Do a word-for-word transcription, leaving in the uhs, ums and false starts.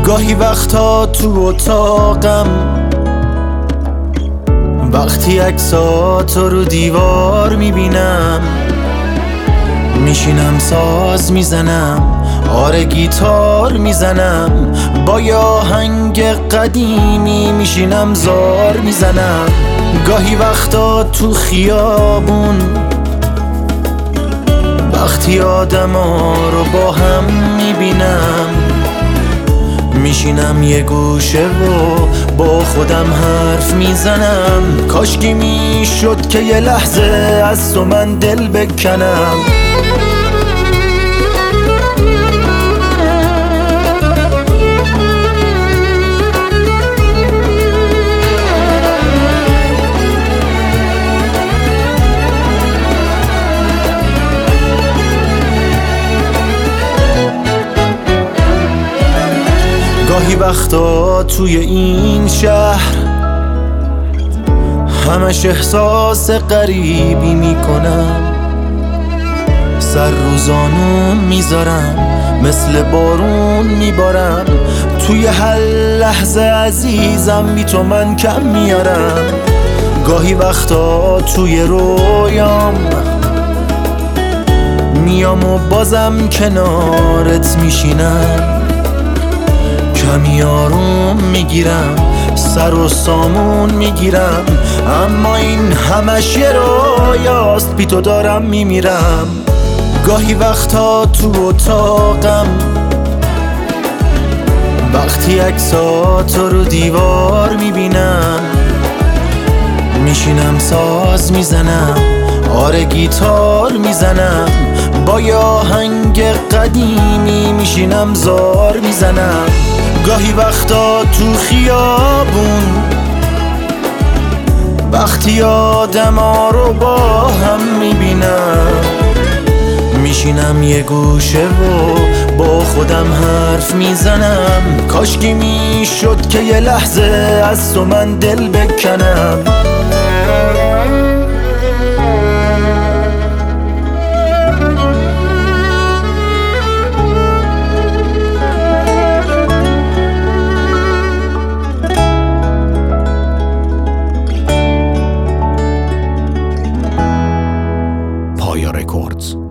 گاهی وقتا تو اتاقم وقتی عکساتو رو دیوار میبینم، میشینم ساز میزنم، آره گیتار میزنم، با یه آهنگ قدیمی میشینم زار میزنم. گاهی وقتا تو خیابون وقتی آدما رو با هم میبینم، میشینم یه گوشه و با خودم حرف میزنم. کاشکی میشد که یه لحظه از تو من دل بکنم. گاهی وقتا توی این شهر همش احساس غریبی میکنم، سر روزانون میذارم، مثل بارون میبارم، توی هر لحظه عزیزم بی تو من کم میارم. گاهی وقتا توی رویام میام و بازم کنارت میشینم، کمی آروم میگیرم، سر و سامون میگیرم، اما این همش یه رویاست، بی تو دارم میمیرم. گاهی وقتا تو اتاقم وقتی عکساتو رو دیوار میبینم، میشینم ساز میزنم، آره گیتار میزنم، با یه آهنگ قدیمی میشینم زار میزنم. گاهی وقتا تو خیابون وقتی آدما رو با هم میبینم، میشینم یه گوشه و با خودم حرف میزنم. کاشکی میشد که یه لحظه از تو من دل بکنم. پایا رکوردز.